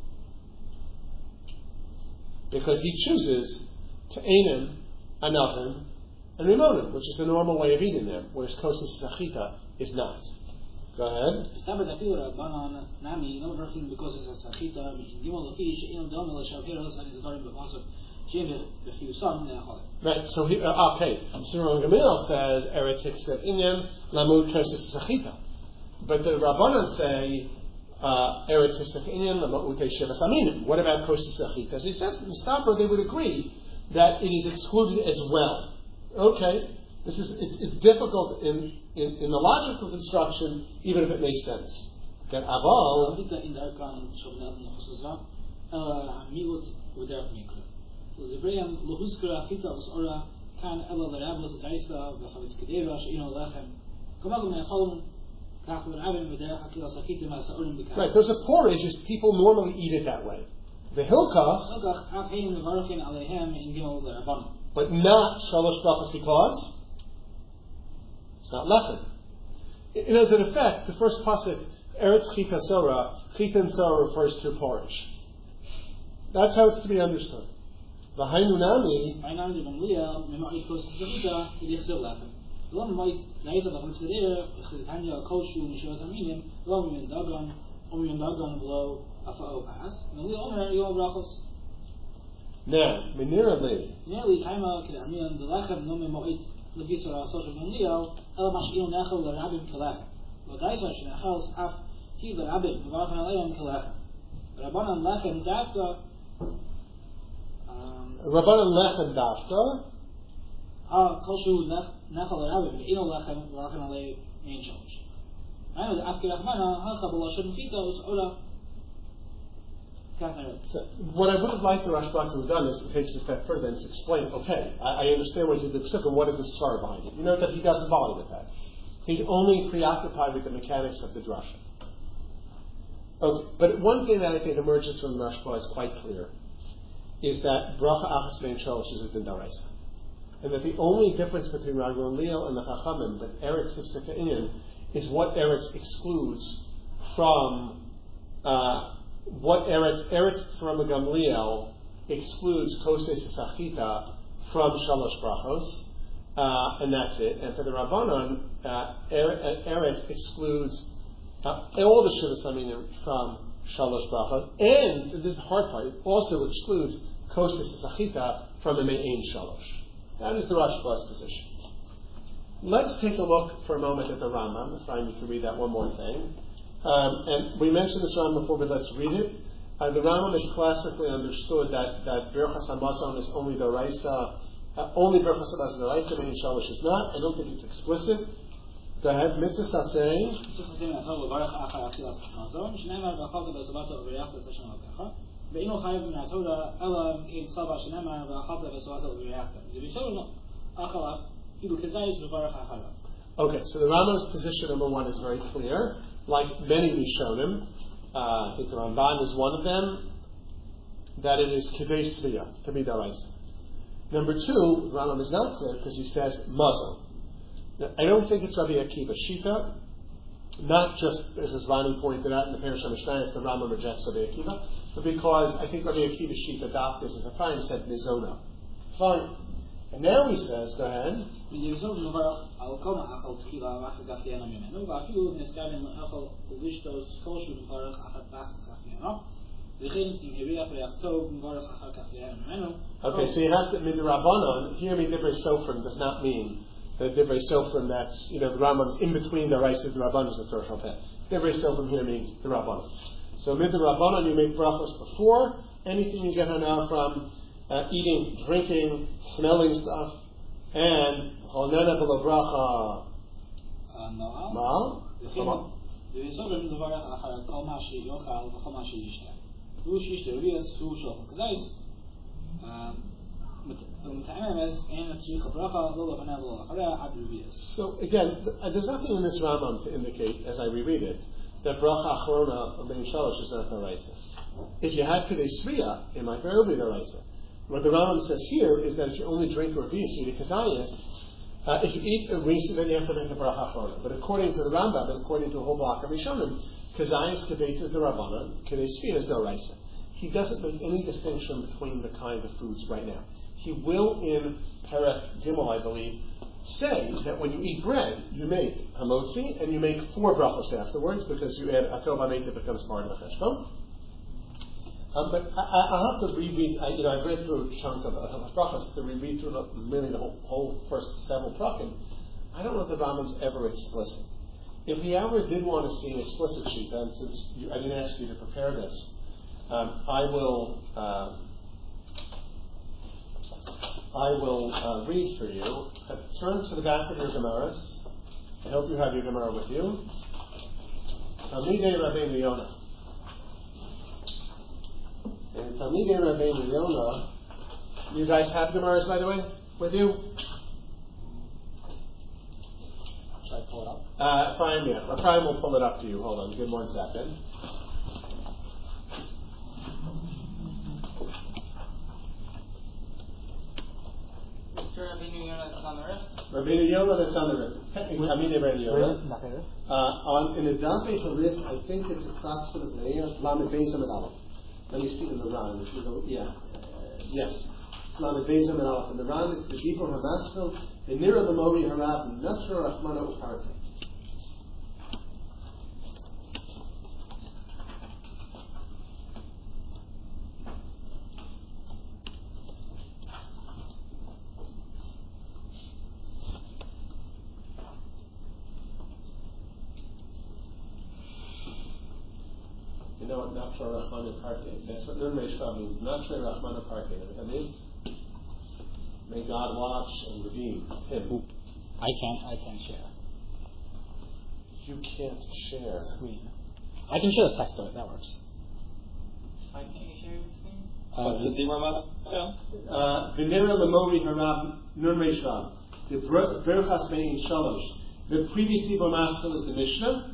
Because he chooses to Einim, Anavim, and Rimonim, which is the normal way of eating them, whereas Kosei Sachita is not. Go ahead. Right, so okay. So Gamliel says Eretz Hiksev Inyan Lamud Kosei Sachita. But the Rabbanan say Eretz Hiksev Inyan Lamud Shivas Aminim. What about Kosei Sachita? As he says in the Stopper, they would agree that it is excluded as well. Okay, it's difficult in the logical construction, even if it makes sense. That Aval. Right, there's a porridge, as people normally eat it that way. The Hilkah, but not Shalosh Brachos because it's not lechem. As an effect, the first pasuk, Eretz Chita Sora, Chita and Sora refers to porridge. That's how it's to be understood. The Hainunami. Lom might Naisa the Consider, Hanya Koshu, Mishos Armenian, Lom in Dagon, below Afao Pass, and we honor your Brachos. Now, Menira Li. Nearly Kaima Kidamian, the Lachem Nomi Moit, Levisora Social Mundio, El Mashil Nechel, the Rabbin Kalech. What I saw in a house, half he the Rabbin, the Varfan Aleon Kalech. Rabbanan Lechem Dafka. Rabbanan Lechem Dafka. Koshu Nechel Rabbin, Ino Lechem, Varfan Aleon Angels. I know the Afki Rahmana, Halchabala Shemfitos, Ola. What I would have liked the Rashba to have done is to take this a step further and explain, okay, I understand what you did, and what is the story behind it. You know that he doesn't bother with that. He's only preoccupied with the mechanics of the drasha. Okay, but one thing that I think emerges from the Rashba is quite clear, is that Bracha Achas Vein Shalosh is within Daraisa. And that the only difference between Ragu and Leil and the Chachamim, that Eretz Sifsika Inyan, is what Eretz excludes from what Eretz from a Gamliel excludes Koses Sachita from Shalosh Brachos, and that's it. And for the Rabbanon, Eretz excludes all the Shivas Aminim from Shalosh Brachos, and this is the hard part, it also excludes Koses Sachita from the Me'ain Shalosh. That is the Rashba's position. Let's take a look for a moment at the Rambam. If I can read that one more thing. And we mentioned this Rambam before, but let's read it. The Rambam is classically understood that Birchas Hamazon is only the Raisa, only Birchas Hamazon is the Raisa, and Shalosh is not. I don't think it's explicit. Go ahead, Mitzvah Saseh. Okay, so the Rambam's position number one is very clear. Like many Rishonim, I think the Ramban is one of them, that it is Kidei Sriya, to be Daraisa. Number two, the Rambam is not clear because he says Mazon. Now, I don't think it's Rabbi Akiva Shita, not just as Rani pointed out in the Perush HaMishnayos, the Rambam rejects Rabbi Akiva, but because I think Rabbi Akiva Shita adopted this as a fine said Mizona. Fine. And now he says, go ahead. Okay, so you have to, Midrabanan, here Midivrei Sofrim does not mean the Divrei Sofrim that's, the Rambam's in between the Raisa and the Rabbanan is the Torah Shalpeh. Divrei Sofrim here means the Rabbanan. So Midrabanan, you make brachos before anything you get hana from eating, drinking, smelling stuff, and Holnena B'lo Bracha Ma'al. So again, there's nothing in this Rambam to indicate, as I reread it, that Bracha Achrona of Ben Shalosh is not the Raisa. If you had Kedei Sriya, it might very well be the Raisa. What the Rambam says here is that if you only drink Revius, you eat a Kazayas. If you eat a Revius, then you have to make the Bracha Achrona. But according to the Rambam, and according to a whole block of Rishonim, Kazayas Kebeit is the Rabbanan, Kedei Sriya is the Raisa. He doesn't make any distinction between the kind of foods right now. He will, in Perek Gimel, I believe, say that when you eat bread, you make hamotzi, and you make 4 brachos afterwards, because you add atov amet that becomes part of the cheshbon. But I'll have to reread, I've read through a chunk of brachos to reread through the whole first several prakim. I don't know if the Rambam's ever explicit. If he ever did want to see an explicit sheet, and since I didn't ask you to prepare this, I will read for you. Turn to the back of your Gemaras. I hope you have your Gemara with you. Talmidei Rabbeinu Yonah. And Talmidei Rabbeinu Yonah. You guys have Gemaras, by the way, with you? Should I pull it up? Ephraim will pull it up to you. Hold on, give 1 second. Rabbeinu Yonah that's on the rift? Rabbeinu Yonah that's on the rift. It's technically Talmidei Rabbeinu Yonah. In the Dafei Harif, I think it's approximately Lamed Beis Amud Aleph. Let me see in the Ran. Yes. It's Lamed Beis Amud Aleph. In the Ran, it's the Dibur Hamaskil V'nira l'mori harav natra rachmana u'karka. You know what Natra Rachmana Karke? That's what Nun Reishva means. Natra Rachmana Karke. You know what that means? May God watch and redeem him. I can't share. You can't share. Screen. I can share the text of it. That works. Why can't you share your screen? What's the Dimar V'nira l'mori harav Nun Reishva. The Berachas Me'in Shalosh. The previous Dibur Maskil is the Mishnah.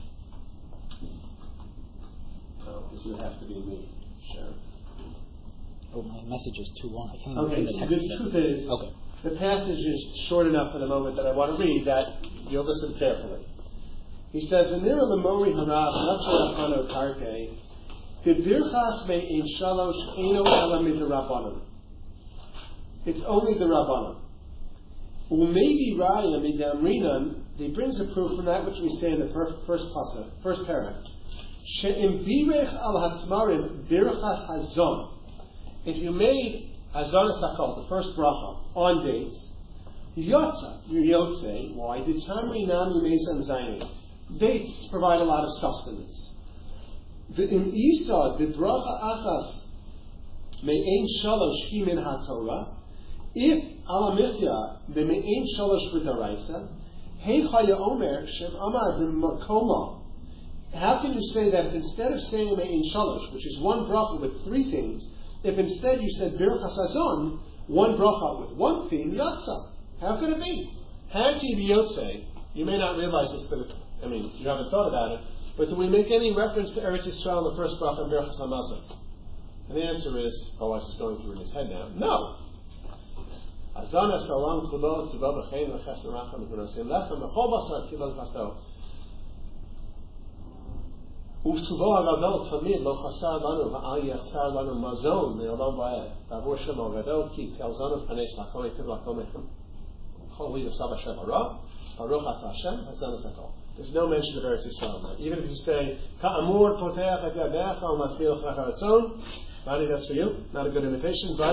This would have to be me. Sure. Oh, my message is too long. I can't Okay, even read the text. the truth is, okay. The passage is short enough for the moment that I want to read that you'll listen carefully. He says, "V'nira l'mori harav natra rachmana karke, v'birchas me'in shalosh eino ela midrabanan." It's only the rabbanan. U'maybe raya midamrinan. He brings a proof from that which we say in the first paragraph. She'im birech al hatmarim birchas hazon. If you made hazon esakol, the first bracha, on dates, yotza, yotze, why? Did tamri nami mesan zayni. Dates provide a lot of sustenance. The im isa, the bracha achas, me'ein shalosh hi min haTorah. If alamithya, the me'ein shalosh v'daraisa, hei chaya omer, shem amar v'makoma. How can you say that instead of saying Me'in Shalosh, which is one bracha with three things, if instead you said Birchas Hazon, one bracha with one theme, Yatsa? How could it be? How can you be Yotzei? You may not realize this, you haven't thought about it, but do we make any reference to Eretz Yisrael in the first bracha and Birchas Hamazon? And the answer is, it's just going through in his head now, no. Hazon Salam Kulo Tzivah B'chein V'ches Racham V'nosim Lechem V'chol Basar Kilol Chasto. U'tuvah ha'gadol tamid lo chasar lanu va'al yachsar lanu mazon me'olam va'ed v'avur shem ha'gadol ki telzanu v'chanes l'chol yitiv l'chol mechem chol lidav sab Hashem hara baruch atah Hashem hazan esakol. There's no mention of Eretz Yisrael in that. Even if you say ka'amur poteach et yadecha u'maspil chach haratzon, Mani, that's for you. Not a good imitation, but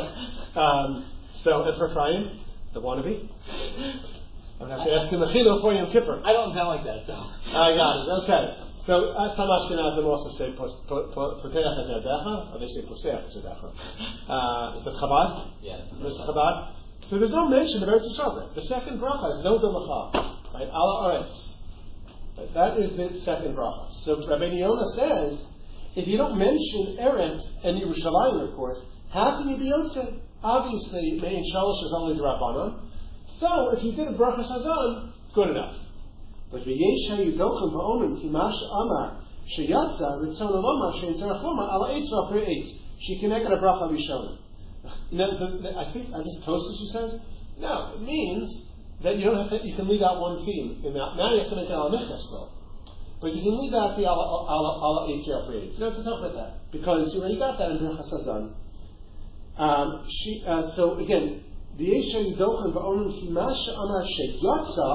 so and for Chaim, the wannabe. I'm going to have to ask him a chilo for Yom Kippur. I don't sound like that, so. I got it. Okay. So some Ashkenazim also say Poteach et Yadecha, or they say Poseach et Yadecha. Is that Chabad? Yeah. This is Chabad. So there's no mention of Eretz Yisrael. The second bracha is no delacha, right? Ala Aretz. Right? That is the second bracha. So Rabbeinu Yonah says, if you don't mention Eretz and Yerushalayim, of course, how can you be Yotzei? Obviously, Me'in Shalosh is only the Rabbanon. So if you did a Brachas Hazon, good enough. But v'yesh ha'yudochem v'omrim ki ma she'amar sheyatza ritzon alomar she'intzarach lomar ala eitzva per eitz she'kineged a bracha rishona. I think this Tosfos who says no. It means that you don't have to. You can leave out one theme. Now you have to make it ala michas though. But you can leave out the ala eitzva per eitz. You don't have to talk about that because you already got that in Brachas Hazon. So again, v'yesh ha'yudochem v'omrim ki ma she'amar sheyatza.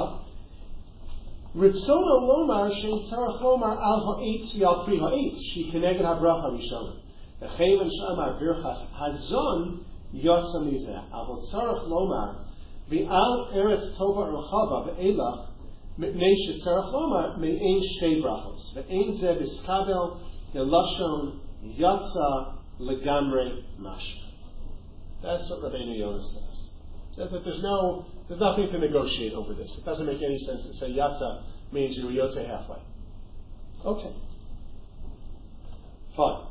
Ritzono lomar shein tzarach lomar al ha'etz v'al pri ha'etz she keneged ha'bracha rishona. V'chein she'amar birchas hazon yotza mizeh avot tzarach lomar v'al eretz tova rechava v'elach mipnei shetzarach lomar me'ein shtei brachos v'ein zeh v'skabel yelashon yotza legamre mashma. That's what Rabbeinu Yonah says. Said that there's nothing to negotiate over this. It doesn't make any sense to say Yatza means you Yotze halfway. Okay. Fine.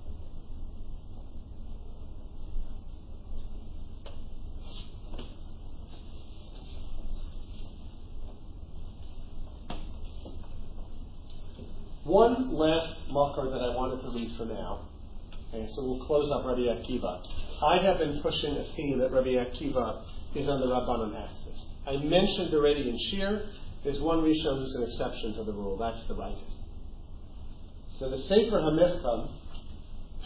One last makar that I wanted to read for now. Okay, so we'll close up Rabbi Akiva. I have been pushing a theme that Rabbi Akiva is on the Rabbanon axis. I mentioned already in Shir, there's one Rishon who's an exception to the rule. That's the writer. So the Sefer HaMichtam,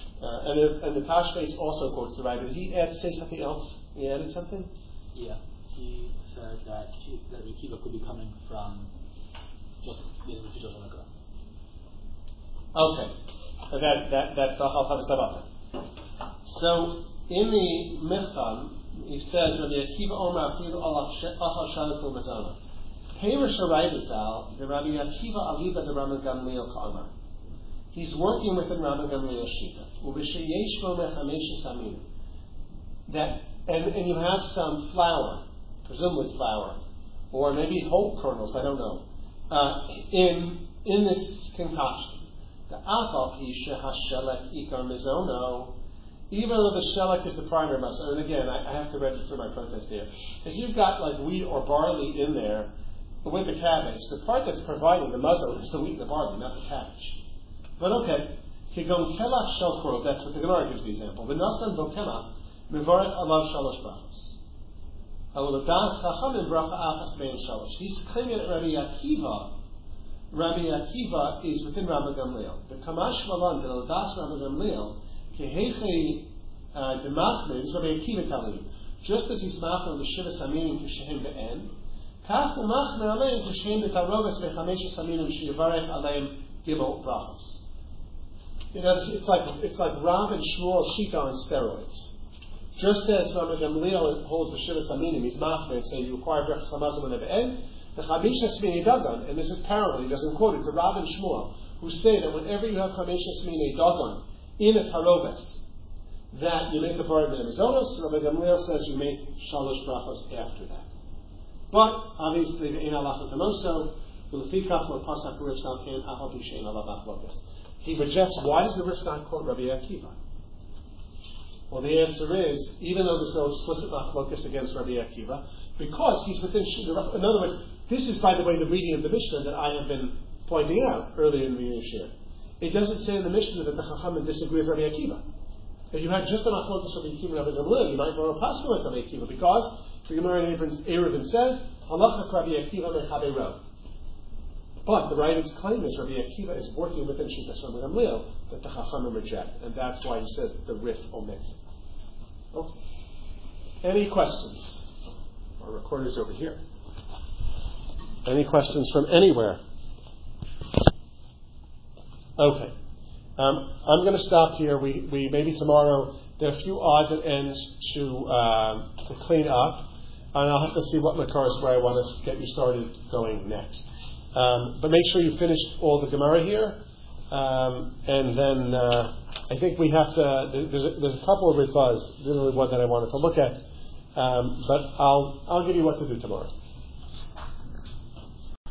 and the Tashbetz also quotes the writer. Did he say something else? He added something? Yeah. he said that Rabbi Akiva could be coming from just using the Pidyon Shalagra. Okay. That's the Chacham Sabbath. So in the Micham, he says, Rabbi Akiva Omer Afilu Achal Shalafu Mazana. Peirish Harayvitzal, the Rabbi Akiva Aliba the Rabbi Gamliel Ka'amar. He's working within Rabbi Gamliel's Shita. Ubishayesh Bo Mechamesh Samin. That and you have some flour, presumably flour, or maybe whole kernels, I don't know, in this concoction. The Afal Pisha Hashelek Ikar Mizono, even though the Shelek is the primary muscle, and again, I have to register my protest here. If you've got like wheat or barley in there with the cabbage, the part that's providing the muzzle is the wheat and the barley, not the cabbage. But okay, Kigon Kelach Shelchorov, that's what the Gemara gives the example. V'nasan Bokelach, Mivarech Alav Shalosh Brachos. Awoladas Chachamim Bracha Achas Bein Shalosh. He's claiming that Rabbi Akiva is within Rabbi Gamliel. The Kamash Malan, the Ladas Rabbi Gamliel, Keheche Demachme, is Rabbi Akiva telling you. Just as he's machmer the Shiva Saminim Kishehem Be'en, Kach Umachme Aleim Kishehem Betaroves Bechamesh Saminim Shivarech Aleim Gimel Brachos. It's like Rav and Shmuel Shita on steroids. Just as Rabbi Gamliel holds the Shiva Saminim, he's machmer and say you require Brachos Hamazim when Be'en, the Chamisha Smini Dagon, and this is parallel, he doesn't quote it, to Rav and Shmuel, who say that whenever you have Chamisha Smini Dagon in a Taroves, that you make the Bar Mizonos, Rabbi Gamliel says you make Shalosh Brachos after that. But, obviously, the Ein Alach Kamoso, Ulefikach, or Pasak Riv Salkin, Ahal Pishain Allah Machlokas. He rejects, why does the Rish not quote Rabbi Akiva? Well, the answer is, even though there's no explicit Machlokas against Rabbi Akiva, because he's within Shita. In other words, this is, by the way, the reading of the Mishnah that I have been pointing out earlier in the year. It doesn't say in the Mishnah that the Chachamim disagree with Rabbi Akiva. If you had just an Achlokas Rabbi Akiva and Rabbi Gamliel, you might throw a pasuk like Rabbi Akiva, because the Gemara in Eruvin says, Halacha Rabbi Akiva mechabe Rav. But the writer's claim is Rabbi Akiva is working within Shitas Rabbi Gamliel that the Chachamim reject, and that's why he says the Rif omits it. Okay. Any questions? Our recorder's over here. Any questions from anywhere? Okay. I'm going to stop here. We maybe tomorrow there are a few odds and ends to clean up, and I'll have to see what Makaris where I want to get you started going next. But make sure you finish all the Gemara here, and then I think we have to. There's a couple of Ritbas, literally one that I wanted to look at, but I'll give you what to do tomorrow.